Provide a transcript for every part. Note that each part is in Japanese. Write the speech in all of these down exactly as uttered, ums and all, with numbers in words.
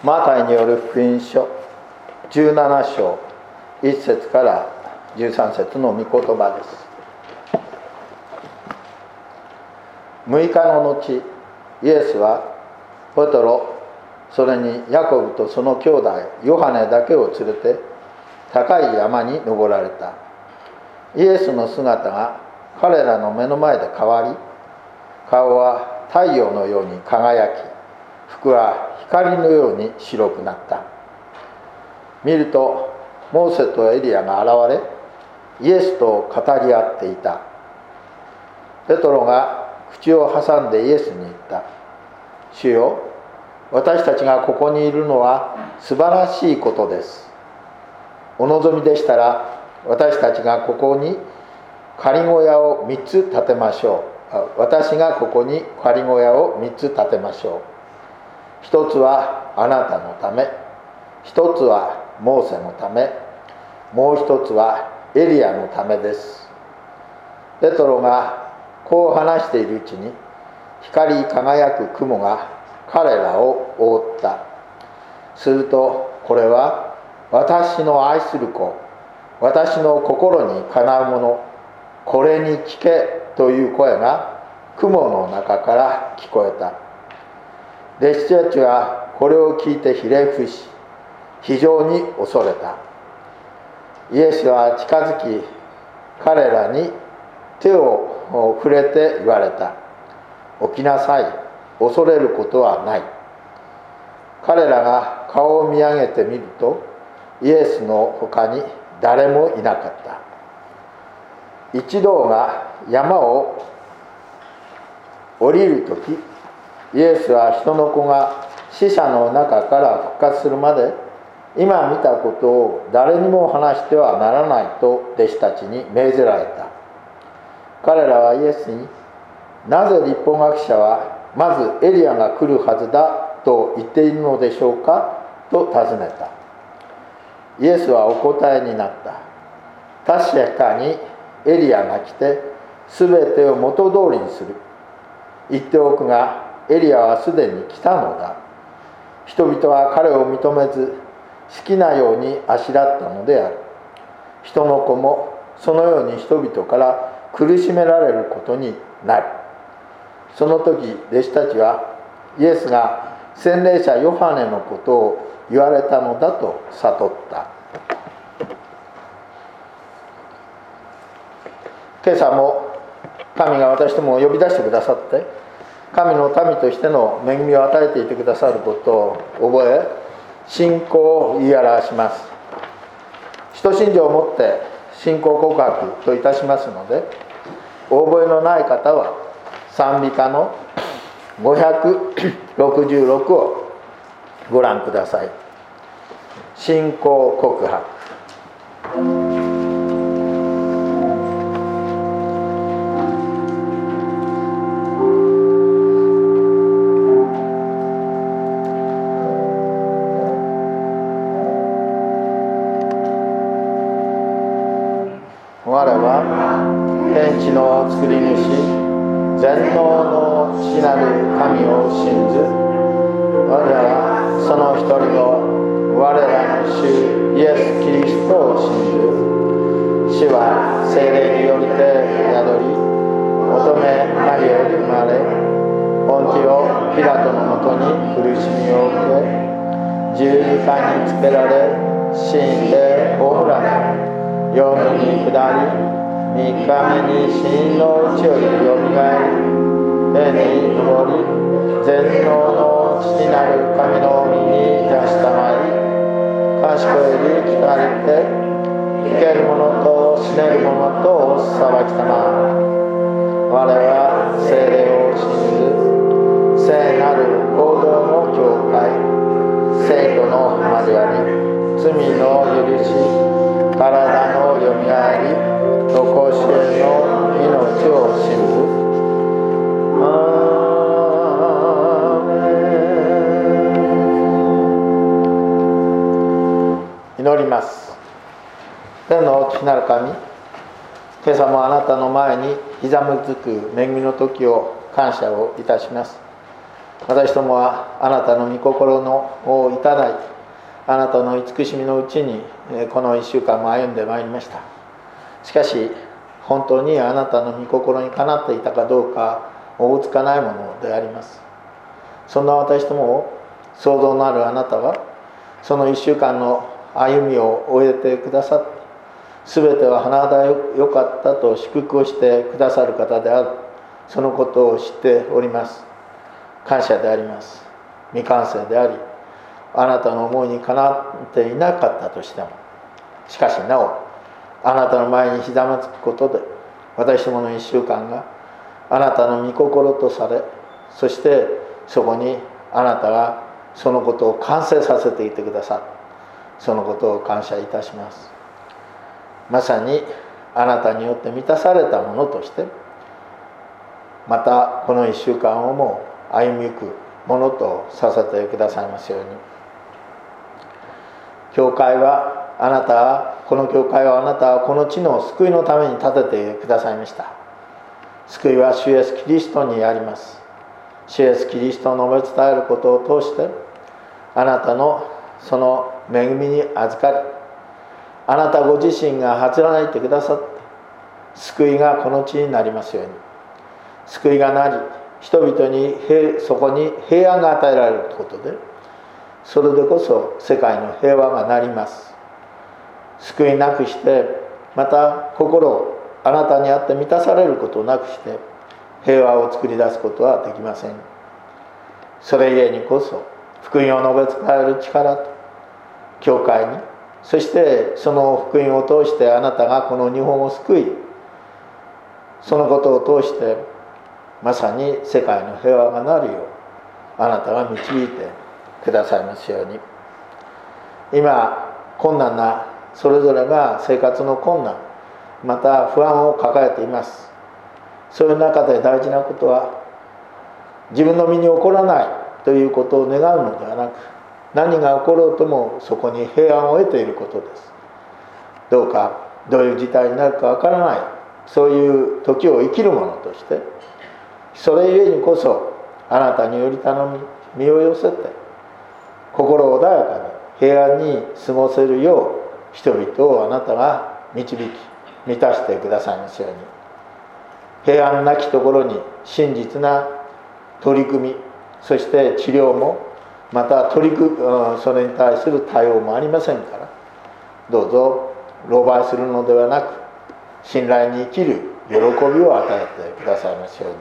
マタイによる福音書じゅうなな章いち節からじゅうさん節の御言葉です。むいかの後、イエスはペトロ、それにヤコブとその兄弟ヨハネだけを連れて高い山に登られた。イエスの姿が彼らの目の前で変わり、顔は太陽のように輝き、服は光のように白くなった。見るとモーセとエリアが現れ、イエスと語り合っていた。ペトロが口を挟んでイエスに言った。主よ、私たちがここにいるのは素晴らしいことです。お望みでしたら私たちがここに仮小屋をみっつ建てましょう。私がここに仮小屋をみっつ建てましょう。一つはあなたのため、一つはモーセのため、もう一つはエリアのためです。ペトロがこう話しているうちに、光り輝く雲が彼らを覆った。すると、これは私の愛する子、私の心にかなうもの、これに聞けという声が雲の中から聞こえた。弟子たちはこれを聞いてひれ伏し、非常に恐れた。イエスは近づき、彼らに手を触れて言われた。起きなさい、恐れることはない。彼らが顔を見上げてみると、イエスの他に誰もいなかった。一同が山を降りるとき、イエスは人の子が死者の中から復活するまで、今見たことを誰にも話してはならないと弟子たちに命ぜられた。彼らはイエスに、なぜ律法学者はまずエリアが来るはずだと言っているのでしょうかと尋ねた。イエスはお答えになった。確かにエリアが来てすべてを元通りにする。言っておくが、エリアはすでに来たのだ。人々は彼を認めず、好きなようにあしらったのである。人の子もそのように人々から苦しめられることになる。その時、弟子たちはイエスが洗礼者ヨハネのことを言われたのだと悟った。今朝も神が私どもを呼び出してくださって、神の民としての恵みを与えていてくださることを覚え、信仰を言い表します。使徒信条をもって信仰告白といたしますので、お覚えのない方は賛美歌のごひゃくろくじゅうろくをご覧ください。信仰告白。我は天地の作り主、全能の父なる神を信ず。我らはその一人の我らの主イエス・キリストを信ず。主は聖霊によりて宿り、乙女マリアより生まれ、ポンティオ・ピラトのもとに苦しみを受け、十字架につけられ、死んで葬られ、夜に下り、三日目に死のうちよりよみがえり、天に昇り、全能の父なる神の御に出したまり、賢いより聞かれて、生ける者と死ねる者と裁きたま。我は聖霊を信ず、聖なる行動の教会、聖徒の交わり、罪の許し、体のよみがえり、とこしえの命を信ず。アーメン。祈ります。天の父なる神、今朝もあなたの前にひざむずく恵みの時を感謝をいたします。 私どもはあなたの御心のをいただいて、あなたの慈しみのうちにこのいっしゅうかんも歩んでまいりました。しかし本当にあなたの御心にかなっていたかどうかおぼつかないものであります。そんな私どもを創造のあるあなたはそのいっしゅうかんの歩みを終えてくださって、全ては甚だよかったと祝福をしてくださる方である、そのことを知っております。感謝であります。未完成であり、あなたの思いにかなっていなかったとしても、しかしなおあなたの前にひざまつくことで、私どものいっしゅうかんがあなたの御心とされ、そしてそこにあなたがそのことを完成させていてくださる、そのことを感謝いたします。まさにあなたによって満たされたものとして、またこのいっしゅうかんをも歩みゆくものとさせてくださいますように。教会はあなたはこの教会はあなたはこの地の救いのために建ててくださいました。救いは主イエスキリストにあります。主イエスキリストを述べ伝えることを通して、あなたのその恵みに預かり、あなたご自身が働いてくださって、救いがこの地になりますように。救いがなり、人々にそこに平安が与えられることで、それでこそ世界の平和がなります。救いなくして、また心をあなたにあって満たされることなくして、平和を作り出すことはできません。それゆえにこそ福音を述べ伝える力と教会に、そしてその福音を通してあなたがこの日本を救い、そのことを通してまさに世界の平和がなるようあなたが導いてくださいますように。今困難なそれぞれが生活の困難、また不安を抱えています。そういう中で大事なことは、自分の身に起こらないということを願うのではなく、何が起ころうともそこに平安を得ていることです。どうかどういう事態になるかわからない、そういう時を生きるものとして、それゆえにこそあなたにより頼み身を寄せて、心穏やかに平安に過ごせるよう人々をあなたが導き満たしてくださいますように。平安なきところに真実な取り組み、そして治療も、また取り組それに対する対応もありませんから、どうぞ狼狽するのではなく、信頼に生きる喜びを与えてくださいますように。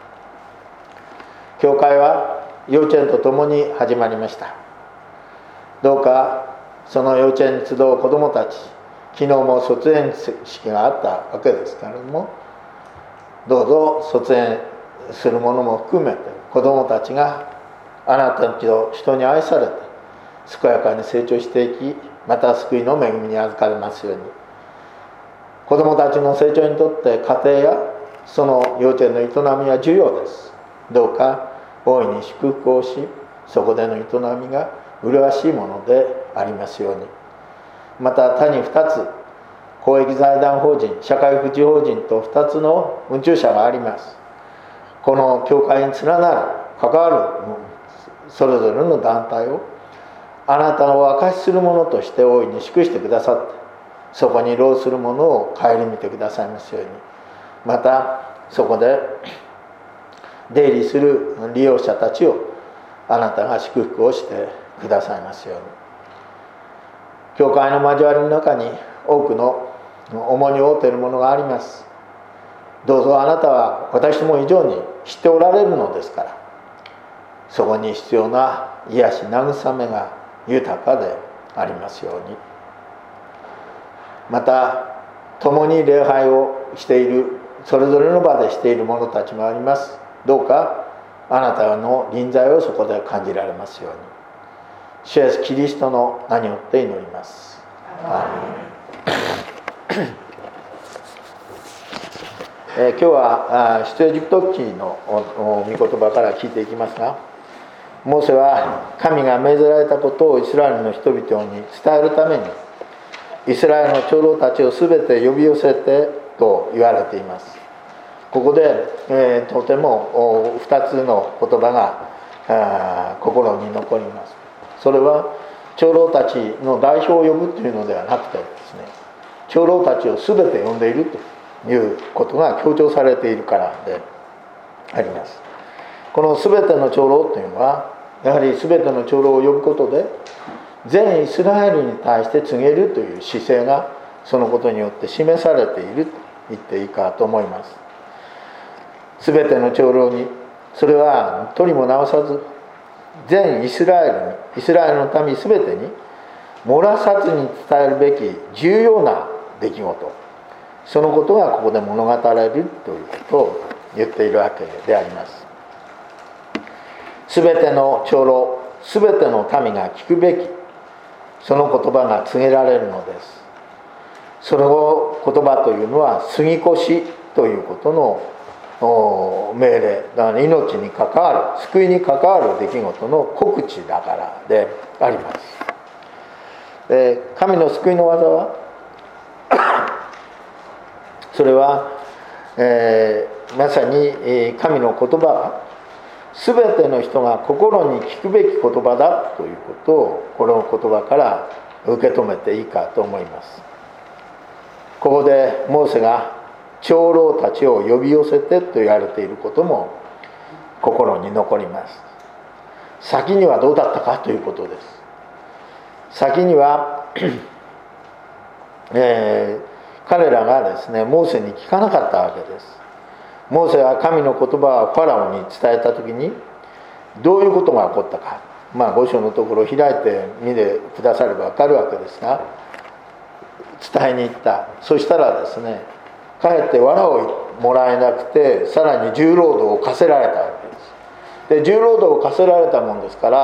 教会は幼稚園とともに始まりました。どうかその幼稚園に集う子どもたち、昨日も卒園式があったわけですけれども、どうぞ卒園する者も含めて子どもたちがあなたと人に愛されて健やかに成長していき、また救いの恵みに預かれますように。子どもたちの成長にとって家庭やその幼稚園の営みは重要です。どうか大いに祝福をし、そこでの営みが麗しいものでありますように。また他にふたつ公益財団法人、社会福祉法人とふたつの運中者があります。この教会に連なる関わるそれぞれの団体をあなたを証しするものとして大いに祝してくださって、そこに労するものを顧みてくださいますように。またそこで出入りする利用者たちをあなたが祝福をしてくださいますように。教会の交わりの中に多くの重荷を負っているものがあります。どうぞあなたは私ども以上に知っておられるのですから、そこに必要な癒し慰めが豊かでありますように。また共に礼拝をしている、それぞれの場でしている者たちもあります。どうかあなたの臨在をそこで感じられますように。主イエスキリストの名によって祈ります。アーメン。えー、今日は出エジプト記の御言葉から聞いていきますが、モーセは神が命ぜられたことをイスラエルの人々に伝えるためにイスラエルの長老たちをすべて呼び寄せてと言われています。ここで、えー、とてもふたつの言葉があ心に残ります。それは長老たちの代表を呼ぶというのではなくてですね、長老たちを全て呼んでいるということが強調されているからであります。この全ての長老というのはやはり全ての長老を呼ぶことで全イスラエルに対して告げるという姿勢がそのことによって示されていると言っていいかと思います。全ての長老に、それはとりもなおさず全イスラエルに、イスラエルの民全てに漏らさずに伝えるべき重要な出来事、そのことがここで物語られるということを言っているわけであります。全ての長老、全ての民が聞くべきその言葉が告げられるのです。その言葉というのは杉越ということの命令だから、命に関わる、救いに関わる出来事の告知だからであります。で、神の救いの技はそれは、えー、まさに神の言葉は全ての人が心に聞くべき言葉だということをこの言葉から受け止めていいかと思います。ここでモーセが長老たちを呼び寄せてと言われていることも心に残ります。先にはどうだったかということです。先には、えー、彼らがですねモーセに聞かなかったわけです。モーセは神の言葉をファラオに伝えた時にどういうことが起こったか、まあご章のところを開いて見てくだされば分かるわけですが、伝えに行った。そしたらですね、かえって藁をもらえなくてさらに重労働を課せられたわけです。で、重労働を課せられたもんですから、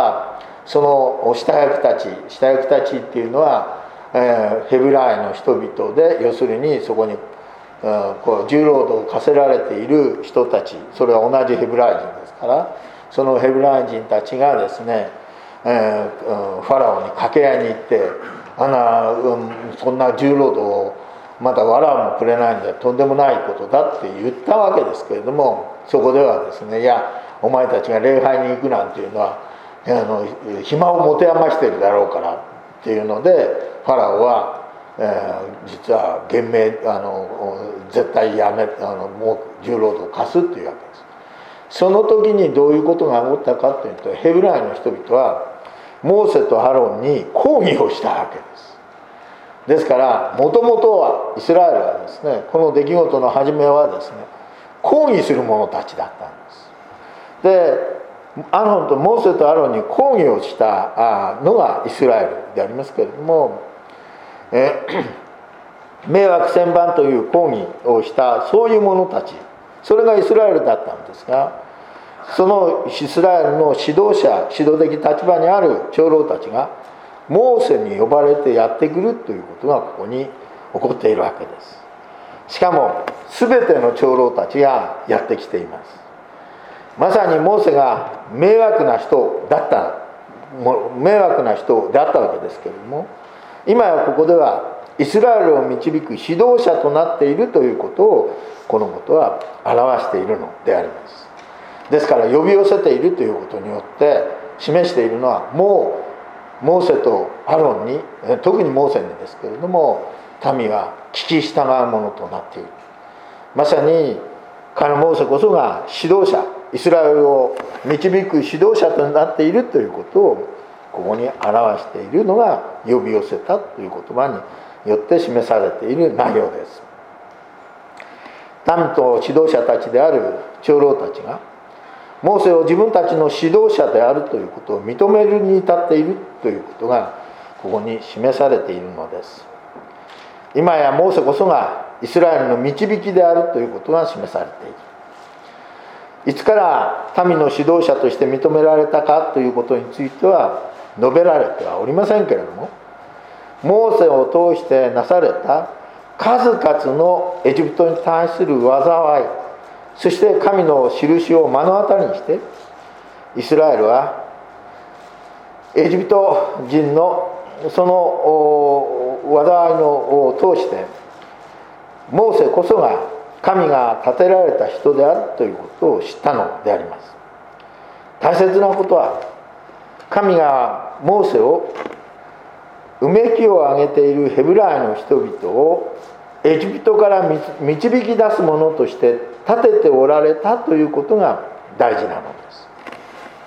その下役たち下役たちっていうのは、えー、ヘブライの人々で、要するにそこにこう重労働を課せられている人たち、それは同じヘブライ人ですから、そのヘブライ人たちがですね、えー、ファラオに掛け合いに行って「あんな、うん、そんな重労働をまだ藁もくれないんでとんでもないことだ」って言ったわけですけれども、そこではですね、いやお前たちが礼拝に行くなんていうのはあの暇を持て余してるだろうからっていうので、ファラオはえー、実は厳命あの絶対やめあのもう重労働を課すというわけです。その時にどういうことが起こったかというと、ヘブライの人々はモーセとアロンに抗議をしたわけです。ですからもともとはイスラエルはですね、この出来事の初めはですね抗議する者たちだったんです。で、アロンとモーセとアロンに抗議をしたのがイスラエルでありますけれども、え迷惑千万という抗議をしたそういう者たち、それがイスラエルだったんですが、そのイスラエルの指導者、指導的立場にある長老たちがモーセに呼ばれてやってくるということがここに起こっているわけです。しかも全ての長老たちがやってきています。まさにモーセが迷惑な人だった迷惑な人であったわけですけれども、今やここではイスラエルを導く指導者となっているということをこのことは表しているのであります。ですから呼び寄せているということによって示しているのは、もうモーセとアロンに、特にモーセにですけれども、民は聞き従うものとなっている。まさに彼モーセこそが指導者、イスラエルを導く指導者となっているということをここに表しているのが呼び寄せたという言葉によって示されている内容です。民と指導者たちである長老たちがモーセを自分たちの指導者であるということを認めるに至っているということがここに示されているのです。今やモーセこそがイスラエルの導きであるということが示されている。いつから民の指導者として認められたかということについては述べられてはおりませんけれども、モーセを通してなされた数々のエジプトに対する災い、そして神の印を目の当たりにしてイスラエルはエジプト人のその災いのを通してモーセこそが神が立てられた人であるということを知ったのであります。 大切なことは、神がモーセをうめきを上げているヘブライの人々をエジプトから導き出すものとして立てておられたということが大事なのです。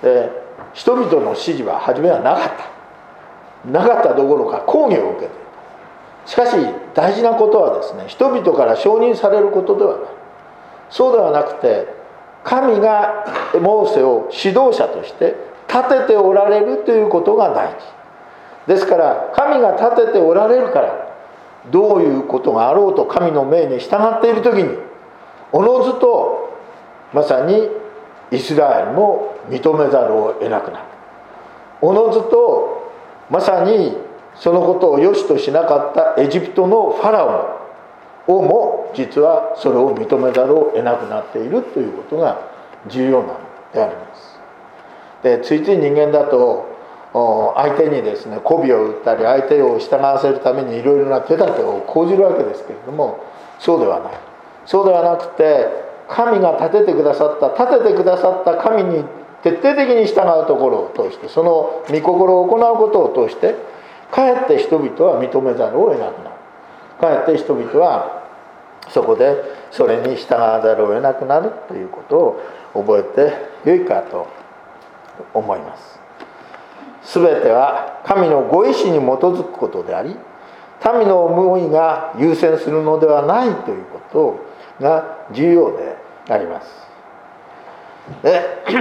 で、人々の指示は初めはなかったなかったどころか抗議を受けていた。しかし大事なことはですね、人々から承認されることではない。そうではなくて、神がモーセを指導者として立てておられるということが大事ですから、神が立てておられるから、どういうことがあろうと神の命に従っている時に、おのずとまさにイスラエルも認めざるを得なくなる。おのずとまさにそのことを良しとしなかったエジプトのファラオをも実はそれを認めざるを得なくなっているということが重要なのであります。で、ついつい人間だと相手にですね媚びを売ったり、相手を従わせるためにいろいろな手立てを講じるわけですけれども、そうではない。そうではなくて、神が立ててくださった立ててくださった神に徹底的に従うところを通して、その御心を行うことを通して、かえって人々は認めざるを得なくなる。かえって人々はそこでそれに従わざるを得なくなるということを覚えてよいかと思います。すべては神のご意志に基づくことであり、民の思いが優先するのではないということが重要であります。で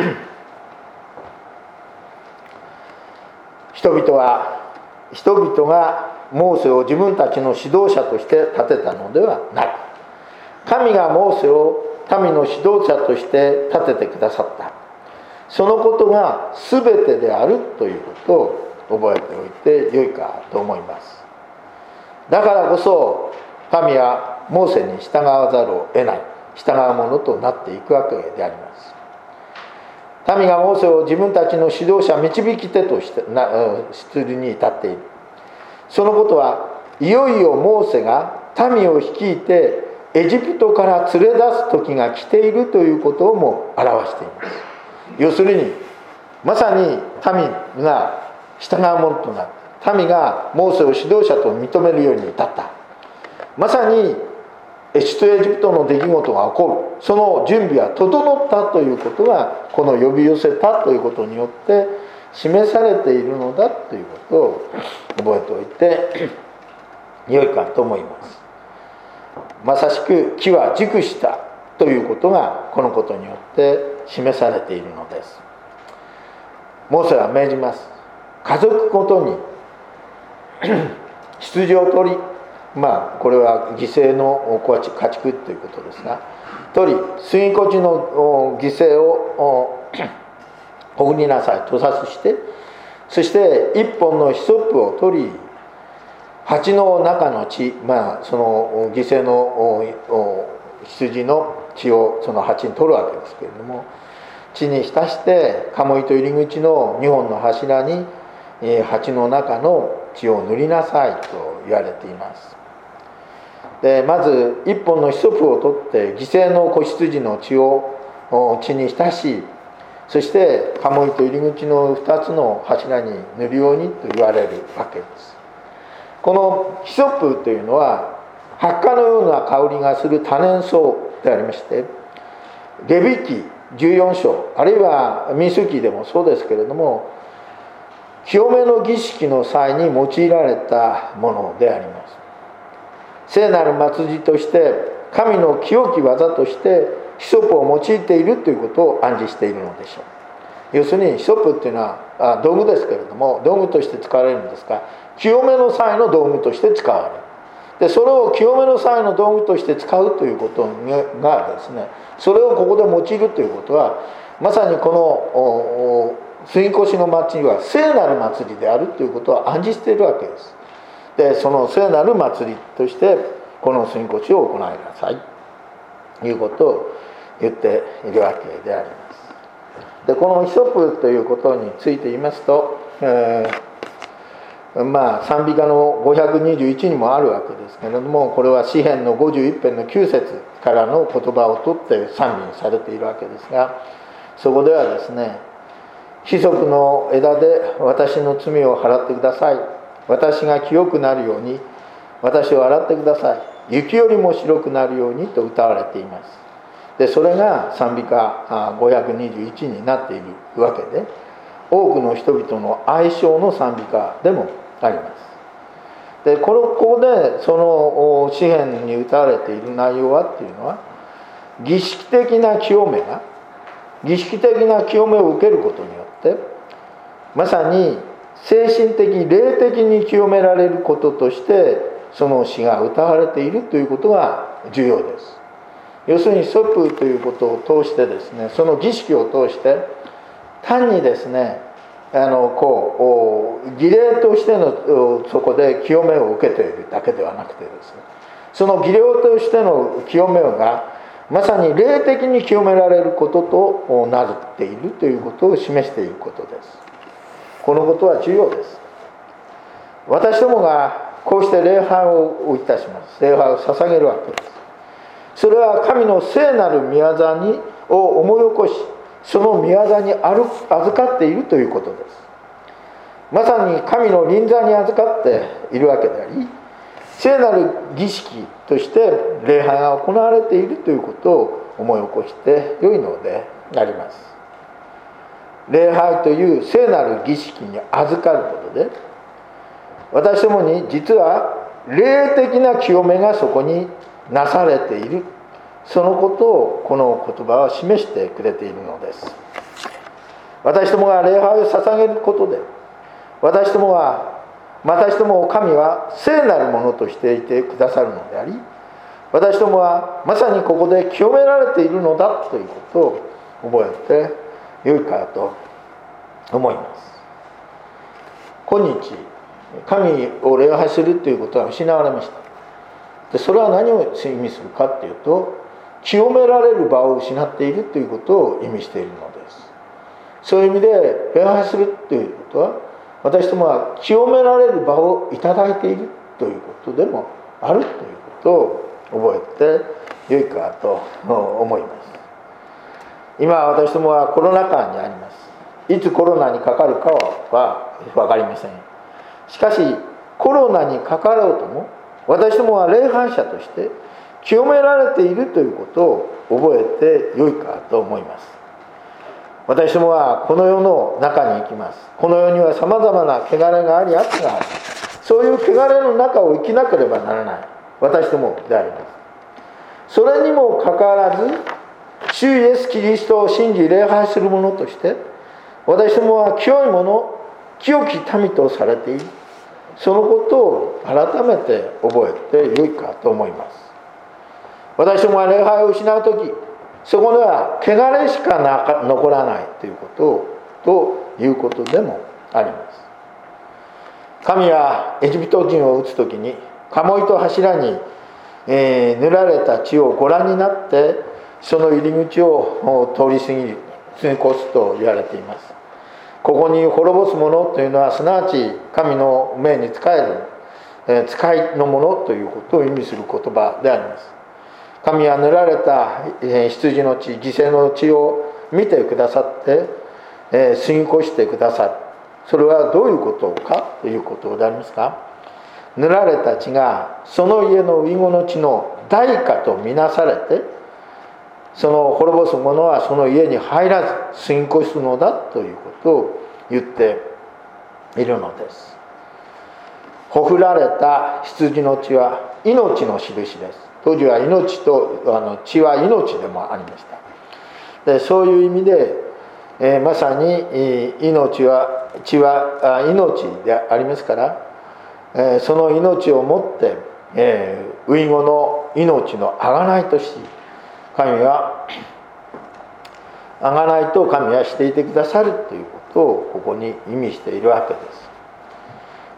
人々は人々がモーセを自分たちの指導者として立てたのではなく、神がモーセを民の指導者として立ててくださった、そのことが全てであるということを覚えておいてよいかと思います。だからこそ神はモーセに従わざるを得ない、従うものとなっていくわけであります。民がモーセを自分たちの指導者、導き手としてなするに至っている。そのことはいよいよモーセが民を率いてエジプトから連れ出す時が来ているということをも表しています。要するに、まさに民が従うものとなる、民がモーセを指導者と認めるように至った、まさに出エジプトの出来事が起こる、その準備は整ったということが、この呼び寄せたということによって示されているのだということを覚えておいてよいかと思います。まさしく木は熟したということがこのことによって示されているのです。モーセは命じます。家族ごとに羊を取り、まあこれは犠牲の家畜ということですが、取り杉越の犠牲をほぐりなさいとさすして、そして一本のヒソップを取り、鉢の中の血、まあその犠牲の羊の血をその鉢に取るわけですけれども、血に浸して鴨居と入り口のにほんの柱に鉢の中の血を塗りなさいと言われています。でまず一本のヒソップを取って犠牲の子羊の血を血に浸し、そして鴨居と入り口のふたつの柱に塗るようにと言われるわけです。このヒソップというのはハッカのような香りがする多年草でありまして、レビ記じゅうよん章、あるいは民数記でもそうですけれども、清めの儀式の際に用いられたものであります。聖なる祭りとして神の清き技としてヒソップを用いているということを暗示しているのでしょう。要するにヒソップっていうのは道具ですけれども、道具として使われるんですが、清めの際の道具として使われる。でそれを清めの際の道具として使うということがですね、それをここで用いるということは、まさにこの杉越の祭りは聖なる祭りであるということを暗示しているわけです。でその聖なる祭りとしてこの杉越を行いなさいということを言っているわけであります。でこのヒソップということについて言いますと、えー、まあ賛美歌のごひゃくにじゅういちにもあるわけですけれども、これは詩編のごじゅういっ編のきゅう節からの言葉を取って賛美されているわけですが、そこではですね、 ヒソプの枝で私の罪を払ってください。私が清くなるように私を洗ってください。雪よりも白くなるようにと歌われています。でそれが賛美歌ごひゃくにじゅういちになっているわけで、多くの人々の愛称の賛美歌でもあります。でこのここでその詩篇に歌われている内容はっていうのは、儀式的な清めが儀式的な清めを受けることによって、まさに精神的霊的に清められることとしてその詩が歌われているということが重要です。要するにソプということを通してですね、その儀式を通して単にですね、あのこう儀礼としてのそこで清めを受けているだけではなくてですね、その儀礼としての清めがまさに霊的に清められることとなっているということを示していることです。このことは重要です。私どもがこうして礼拝をいたします。礼拝を捧げるわけです。それは神の聖なる御業にを思い起こし、その御業に預かっているということです。まさに神の臨在に預かっているわけであり、聖なる儀式として礼拝が行われているということを思い起こしてよいのであります。礼拝という聖なる儀式に預かることで、私どもに実は霊的な清めがそこになされている、そのことをこの言葉は示してくれているのです。私どもが礼拝を捧げることで、私どもは私どもを神は聖なるものとしていてくださるのであり、私どもはまさにここで清められているのだということを覚えてよいかと思います。今日神を礼拝するということは失われました。でそれは何を意味するかというと、清められる場を失っているということを意味しているのです。そういう意味で礼拝するということは、私どもは清められる場をいただいているということでもあるということを覚えてよいかと思います。今私どもはコロナ禍にあります。いつコロナにかかるかは分かりません。しかしコロナにかかろうとも、私どもは礼拝者として清められているということを覚えてよいかと思います。私どもはこの世の中に生きます。この世にはさまざまな汚れがあり悪がある。そういう汚れの中を生きなければならない私どもであります。それにもかかわらず、主イエスキリストを信じ礼拝する者として、私どもは清い者、清き民とされている。そのことを改めて覚えてよいかと思います。私どもが礼拝を失うとき、そこでは汚れしかな残らないということをということでもあります。神はエジプト人を打つときに鴨居と柱に、えー、塗られた血をご覧になって、その入り口を通り過ぎる過ぎ越すと言われています。ここに滅ぼす者というのはすなわち神の命に仕える、えー、使いの者ということを意味する言葉であります。神は塗られた羊の血、犠牲の血を見てくださって、えー、過ぎ越してくださる。それはどういうことかということでありますか。塗られた血がその家の遺語の血の代価とみなされて、その滅ぼす者はその家に入らず過ぎ越すのだということを言っているのです。ほふられた羊の血は命の印です。当時は命とあの血は命でもありました。でそういう意味で、えー、まさに、えー、命は血はあ命でありますから、えー、その命をもって、えー、遺語の命の贖いとし、神は贖いと神はしていてくださるということをここに意味しているわけです。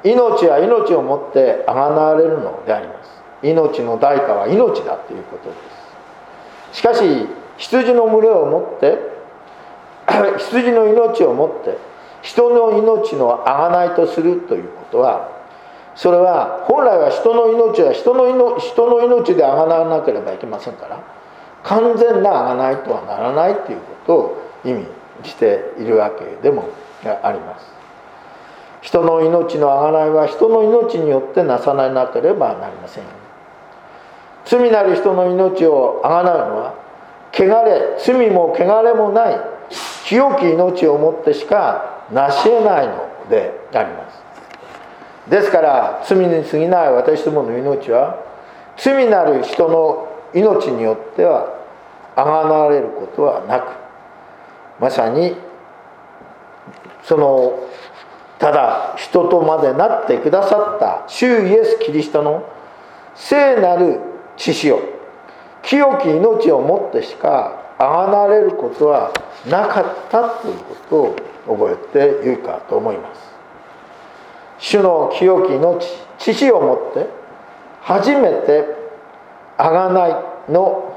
命は命をもって贖われるのであります。命の代価は命だということです。しかし羊の群れをもって羊の命をもって人の命の贖いとするということは、それは本来は人の命は人の命、人の命で贖わなければいけませんから、完全な贖いとはならないということを意味しているわけでもあります。人の命の贖いは人の命によってなさなければなりません。罪なる人の命を贖うのは、汚れ、罪も汚れもない清き命をもってしかなし得ないのであります。ですから罪に過ぎない私どもの命は、罪なる人の命によっては贖われることはなく、まさにそのただ人とまでなってくださった主イエス・キリストの聖なる血潮、清き命をもってしか贖われることはなかったということを覚えてよいかと思います。主の清き命、血潮をもって初めて贖いの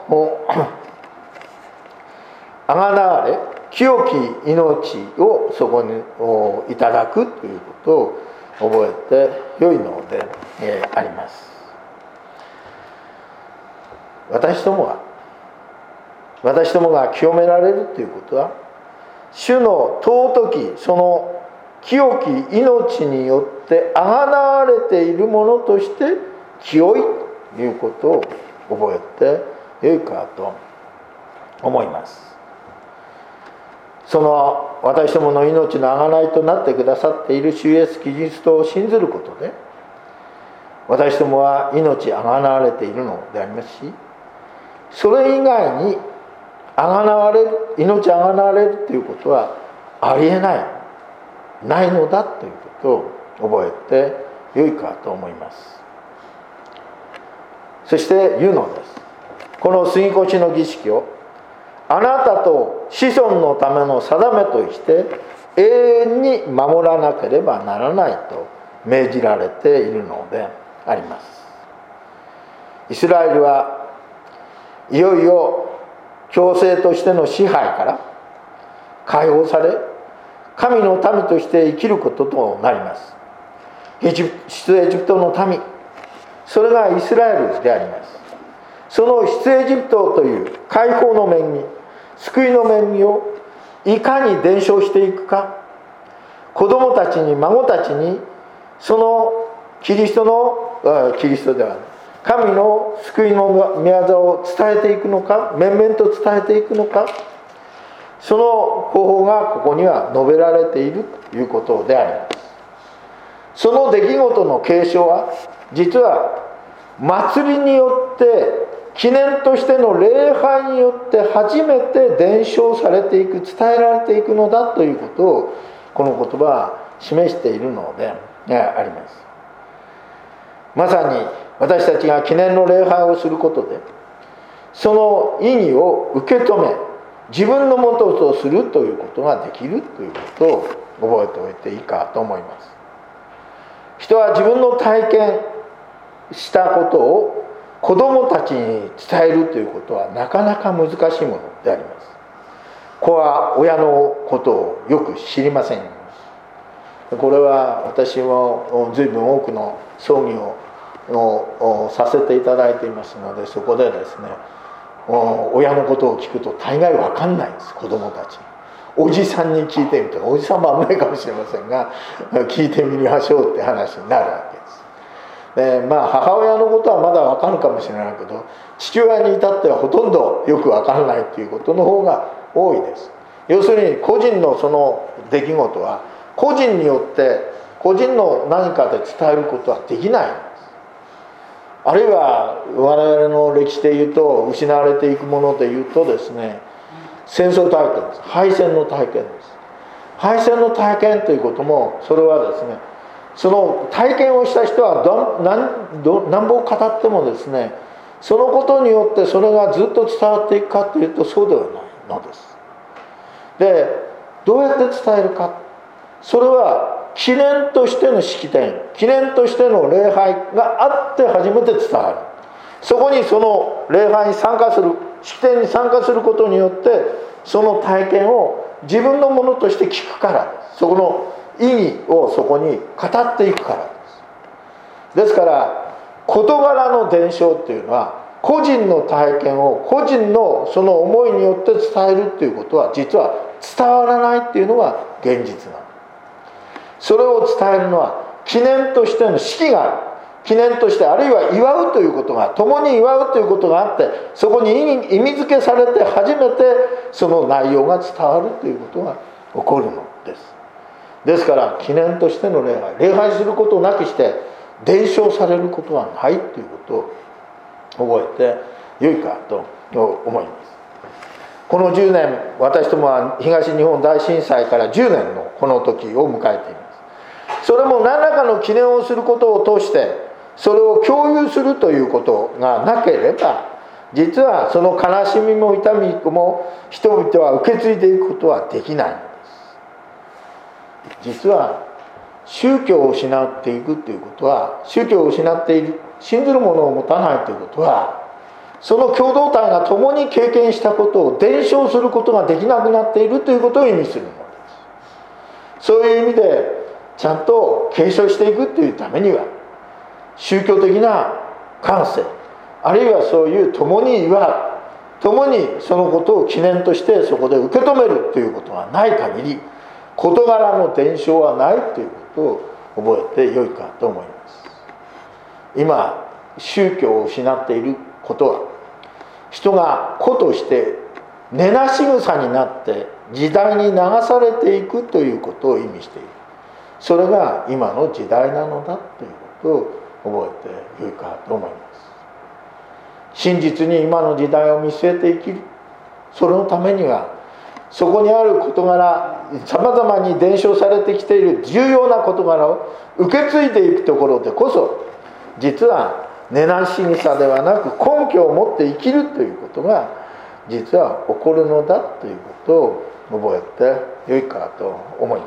贖われ清き命をそこにいただくということを覚えてよいのであります。私どもは私どもが清められるということは、主の尊きその清き命によって贖われているものとして清いということを覚えてよいかと思います。その私どもの命の贖いとなってくださっている主イエス・キリストを信ずることで、私どもは命贖われているのでありますし、それ以外に贖われる、命贖われるということはありえない、ないのだということを覚えてよいかと思います。そして言うのです。この杉越の儀式をあなたと子孫のための定めとして永遠に守らなければならないと命じられているのであります。イスラエルはいよいよ強制としての支配から解放され、神の民として生きることとなります。エジプ出エジプトの民、それがイスラエルであります。その出エジプトという解放の面に、救いの面にをいかに伝承していくか、子供たちに孫たちにそのキリストのキリストではない神の救いの御業を伝えていくのか、面々と伝えていくのか、その方法がここには述べられているということであります。その出来事の継承は実は祭りによって記念としての礼拝によって初めて伝承されていく、伝えられていくのだということをこの言葉は示しているのであります。まさに私たちが記念の礼拝をすることでその意義を受け止め、自分のもととするということができるということを覚えておいていいかと思います。人は自分の体験したことを子供たちに伝えるということはなかなか難しいものであります。子は親のことをよく知りません。これは私も随分多くの葬儀ををさせていただいていますので、そこでですね、親のことを聞くと大概分かんないんです。子供たちおじさんに聞いてみて、おじさんも危ないかもしれませんが聞いてみましょうって話になるわけです。でまあ母親のことはまだ分かるかもしれないけど、父親に至ってはほとんどよく分からないということの方が多いです。要するに個人のその出来事は個人によって個人の何かで伝えることはできないんです。あるいは我々の歴史でいうと失われていくものでいうとですね、戦争体験です。敗戦の体験です。敗戦の体験ということも、それはですね、その体験をした人はど何ど何ぼ語ってもですね、そのことによってそれがずっと伝わっていくかというとそうではないのです。でどうやって伝えるか、それは記念としての式典、記念としての礼拝があって初めて伝わる。そこにその礼拝に参加する、式典に参加することによってその体験を自分のものとして聞くからです。そこの意義をそこに語っていくからです。ですから事柄の伝承っていうのは個人の体験を個人のその思いによって伝えるっていうことは実は伝わらないっていうのが現実なの。それを伝えるのは記念としての式がある、記念として、あるいは祝うということが、共に祝うということがあって、そこに意味付けされて初めてその内容が伝わるということが起こるのです。ですから記念としての礼拝、礼拝することなくして伝承されることはないということを覚えてよいかと思います。このじゅうねん、私どもは東日本大震災からじゅうねんのこの時を迎えています。それも何らかの記念をすることを通してそれを共有するということがなければ、実はその悲しみも痛みも人々は受け継いでいくことはできないのです。実は宗教を失っていくということは、宗教を失っている、信ずるものを持たないということは、その共同体が共に経験したことを伝承することができなくなっているということを意味するのです。そういう意味でちゃんと継承していくというためには、宗教的な感性、あるいはそういう共に祝う、共にそのことを記念としてそこで受け止めるということがない限り、事柄の伝承はないということを覚えてよいかと思います。今宗教を失っていることは、人が子として根なし草になって時代に流されていくということを意味している。それが今の時代なのだということを覚えてよいかと思います。真実に今の時代を見据えて生きる、そのためにはそこにある事柄、さまざまに伝承されてきている重要な事柄を受け継いでいくところでこそ、実は根なし草ではなく根拠を持って生きるということが実は起こるのだということを覚えてよいかと思います。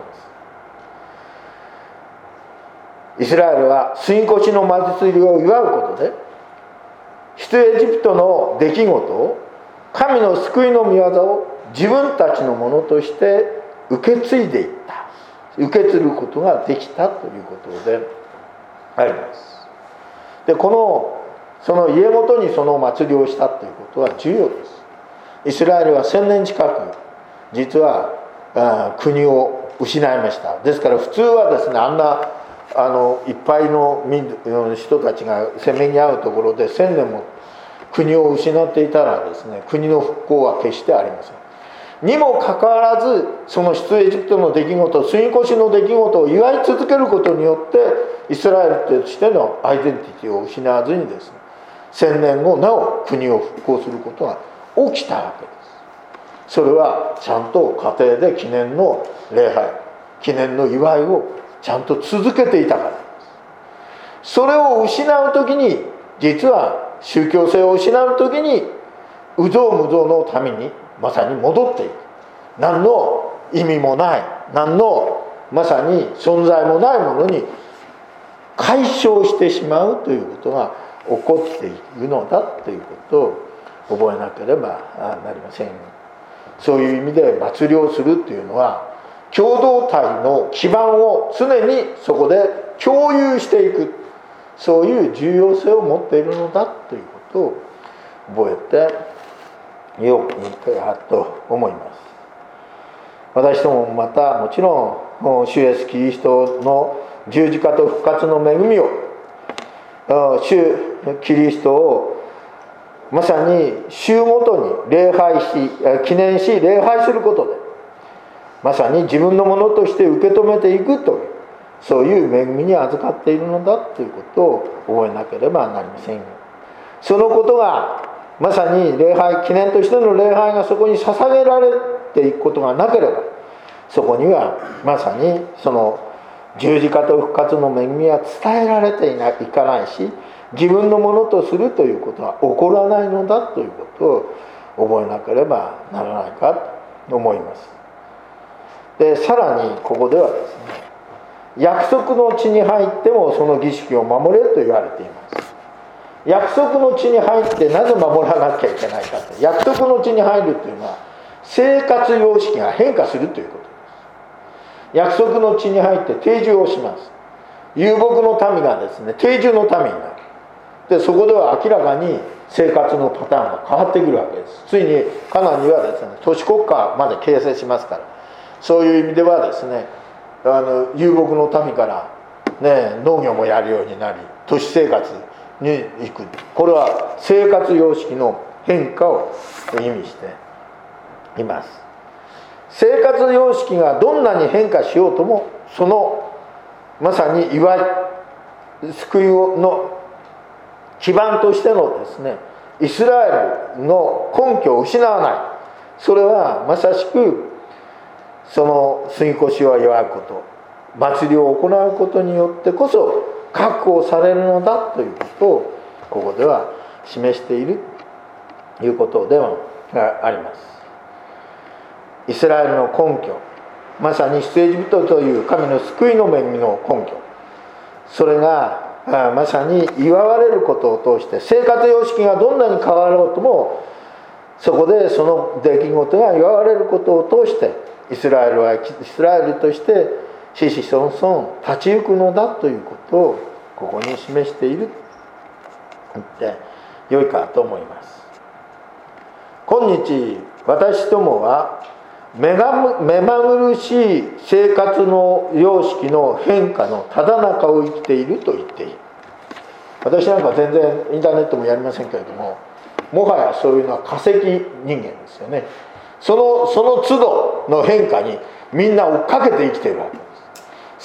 イスラエルは杉越の祭りを祝うことで、出エジプトの出来事を、神の救いの御業を自分たちのものとして受け継いでいった、受け継ぐことができたということであります。で、このその家ごとにその祭りをしたということは重要です。イスラエルは千年近く実はあ国を失いました。ですから普通はですね、あんなあのいっぱいの人たちがせめぎ合うところで千年も国を失っていたらですね、国の復興は決してありません。にもかかわらず、その出エジプトの出来事、杉越の出来事を祝い続けることによってイスラエルとしてのアイデンティティを失わずにですね、千年後なお国を復興することが起きたわけです。それはちゃんと家庭で記念の礼拝、記念の祝いをちゃんと続けていたからです。それを失う時に、実は宗教性を失う時に有象無象のためにまさに戻っていく、何の意味もない、何のまさに存在もないものに解消してしまうということが起こっているのだということを覚えなければなりません。そういう意味で祭りをするというのは、共同体の基盤を常にそこで共有していく、そういう重要性を持っているのだということを覚えてよくと思います。私どもまたもちろん主イエスキリストの十字架と復活の恵みを、主キリストをまさに週ごとに礼拝し記念し礼拝することで、まさに自分のものとして受け止めていくという、そういう恵みに預かっているのだということを覚えなければなりません。そのことがまさに礼拝、記念としての礼拝がそこに捧げられていくことがなければ、そこにはまさにその十字架と復活の恵みは伝えられていないかないし、自分のものとするということは起こらないのだということを覚えなければならないかと思います。で、さらにここではですね、約束の地に入ってもその儀式を守れと言われています。約束の地に入ってなぜ守らなきゃいけないかと、約束の地に入るというのは生活様式が変化するということです。約束の地に入って定住をします。遊牧の民がですね、定住の民になる。で、そこでは明らかに生活のパターンが変わってくるわけです。ついにカナンにはですね、都市国家まで形成しますから、そういう意味ではですね、あの遊牧の民から、ね、農業もやるようになり、都市生活に行く。これは生活様式の変化を意味しています。生活様式がどんなに変化しようとも、そのまさに祝い、救いの基盤としてのですね、イスラエルの根拠を失わない。それはまさしくその杉越を祝うこと、祭りを行うことによってこそ確保されるのだということをここでは示しているということではあります。イスラエルの根拠、まさに出エジプトという神の救いの恵みの根拠、それがまさに祝われることを通して、生活様式がどんなに変わろうとも、そこでその出来事が祝われることを通して、イスラエルはイスラエルとして子々孫々立ち行くのだということをここに示していると言ってよいかと思います。今日私どもは目が目まぐるしい生活の様式の変化のただ中を生きていると言っている。私なんか全然インターネットもやりませんけれども、もはやそういうのは化石人間ですよね。そのその都度の変化にみんな追っかけて生きているわけです。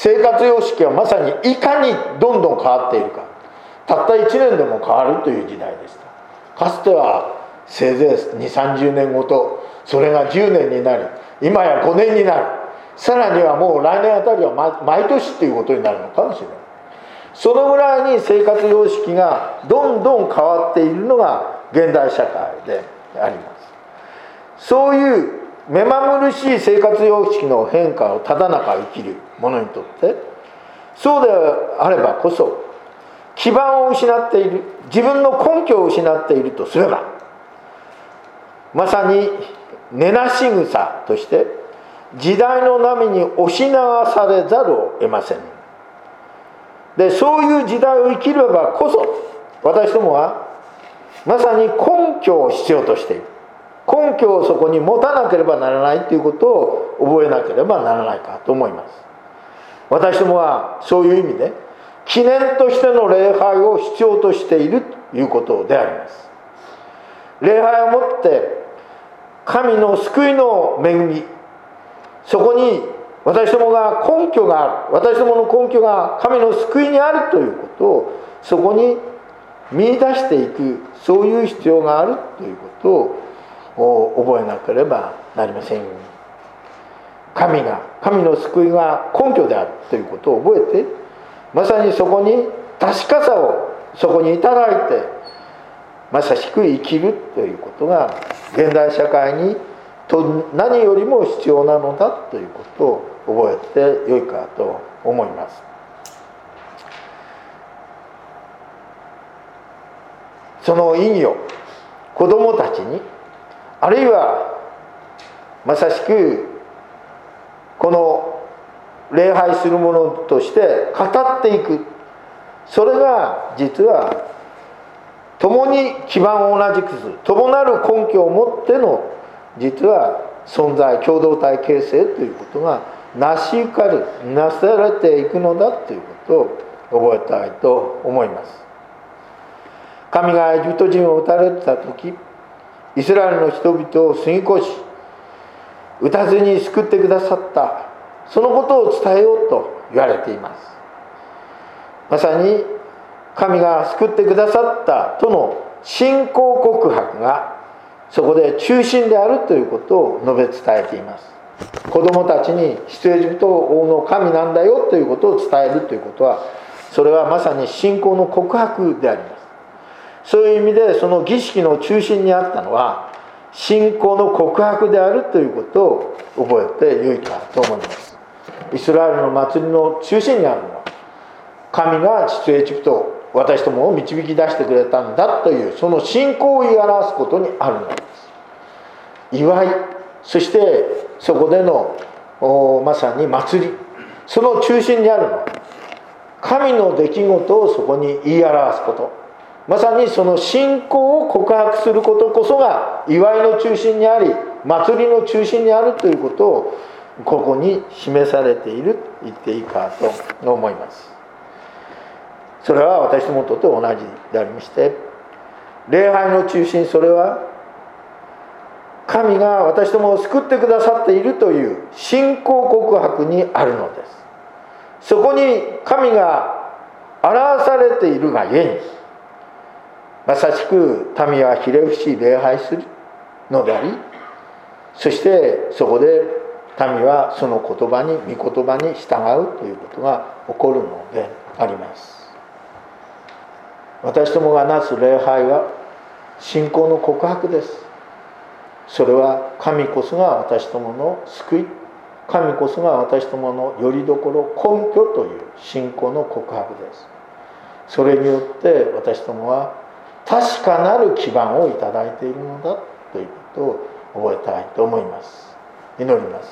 生活様式はまさにいかにどんどん変わっているか。たったいちねんでも変わるという時代でした。かつてはせいぜいにじゅうさんじゅうねんごと、それがじゅうねんになり、今やごねんになる、さらにはもう来年あたりは毎年ということになるのかもしれない。そのぐらいに生活様式がどんどん変わっているのが現代社会であります。そういう目まぐるしい生活様式の変化をただ中生きる者にとって、そうであればこそ基盤を失っている、自分の根拠を失っているとすれば、まさに根なし草として時代の波に押し流されざるを得ません。で、そういう時代を生きればこそ、私どもはまさに根拠を必要としている。根拠をそこに持たなければならないということを覚えなければならないかと思います。私どもはそういう意味で記念としての礼拝を必要としているということであります。礼拝をもって神の救いの恵み、そこに私どもが根拠がある、私どもの根拠が神の救いにあるということをそこに見出していく、そういう必要があるということを覚えなければなりません。神が、神の救いが根拠であるということを覚えて、まさにそこに確かさをそこにいただいて、まさしく生きるということが現代社会にと何よりも必要なのだということを覚えてよいかと思います。その意義を子どもたちに、あるいはまさしくこの礼拝するものとして語っていく、それが実は共に基盤を同じくする、共なる根拠を持っての実は存在、共同体形成ということがなしゆかる、なされていくのだということを覚えたいと思います。神がエジプト人を撃たれた時、イスラエルの人々を過ぎ越し撃たずに救ってくださった、そのことを伝えようと言われています。まさに神が救ってくださったとの信仰告白がそこで中心であるということを述べ伝えています。子どもたちに出エジプト王の神なんだよということを伝えるということは、それはまさに信仰の告白であります。そういう意味でその儀式の中心にあったのは信仰の告白であるということを覚えてよいかと思います。イスラエルの祭りの中心にあるのは、神が出エジプトを私どもを導き出してくれたんだというその信仰を言い表すことにあるのです。祝い、そしてそこでのまさに祭り、その中心にあるのは神の出来事をそこに言い表すこと、 まさにその信仰を告白することこそが祝いの中心にあり、祭りの中心にあるということをここに示されていると言っていいかと思います。それは私どもと同じでありまして、礼拝の中心、それは神が私どもを救ってくださっているという信仰告白にあるのです。そこに神が表されているがゆえに、まさしく民はひれ伏し礼拝するのであり、そしてそこで民はその言葉に御言葉に従うということが起こるのであります。私どもがなす礼拝は信仰の告白です。それは神こそが私どもの救い、神こそが私どものよりどころ、根拠という信仰の告白です。それによって私どもは確かなる基盤をいただいているのだということを覚えたいと思います。祈ります。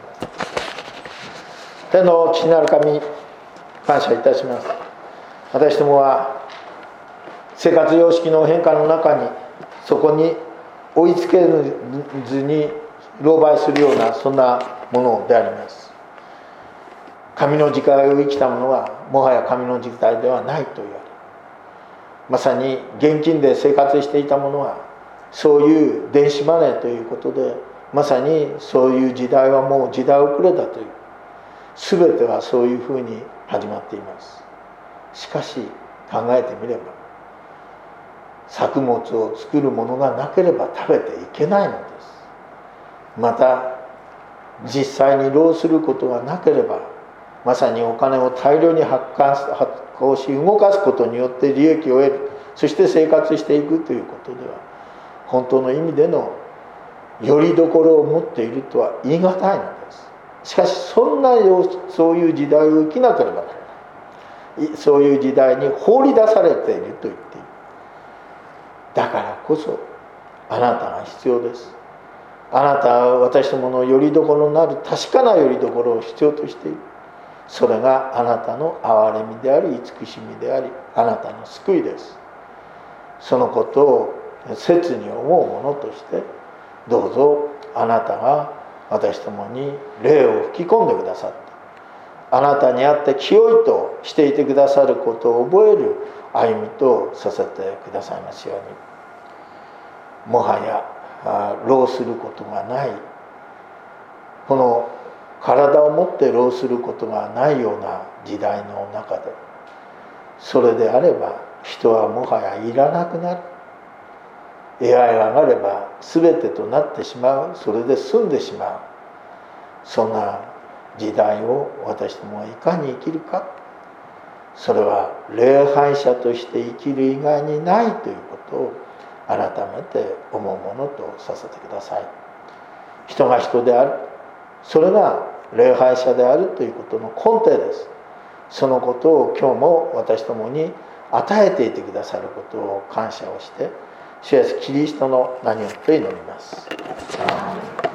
天の父なる神、感謝いたします。私どもは生活様式の変化の中に、そこに追いつけずに狼狽するようなそんなものであります。神の時代を生きた者はもはや神の時代ではないと言われ、まさに現金で生活していた者はそういう電子マネーということで、まさにそういう時代はもう時代遅れだという、全てはそういうふうに始まっています。しかし考えてみれば、作物を作るものがなければ食べていけないのです。また実際に労することがなければ、まさにお金を大量に発行し動かすことによって利益を得る、そして生活していくということでは、本当の意味でのよりどころを持っているとは言い難いのです。しかしそんなそういう時代を生きなければならない、そういう時代に放り出されていると言っている。だからこそあなたが必要です。あなたは私どものよりどころになる確かなよりどころを必要としている。それがあなたの憐れみであり、慈しみであり、あなたの救いです。そのことを切に思うものとして、どうぞあなたが私どもに霊を吹き込んでくださって、あなたにあって清いとしていてくださることを覚える歩みとさせてくださいますように。もはや労することがない、この体を持って労することがないような時代の中で、それであれば人はもはやいらなくなる。エーアイが上がれば全てとなってしまう。それで済んでしまう。そんな時代を私どもはいかに生きるか、それは礼拝者として生きる以外にないということを改めて思うものとさせてください。人が人である、それが礼拝者であるということの根底です。そのことを今日も私どもに与えていてくださることを感謝をして、主イエスキリストの名によって祈ります。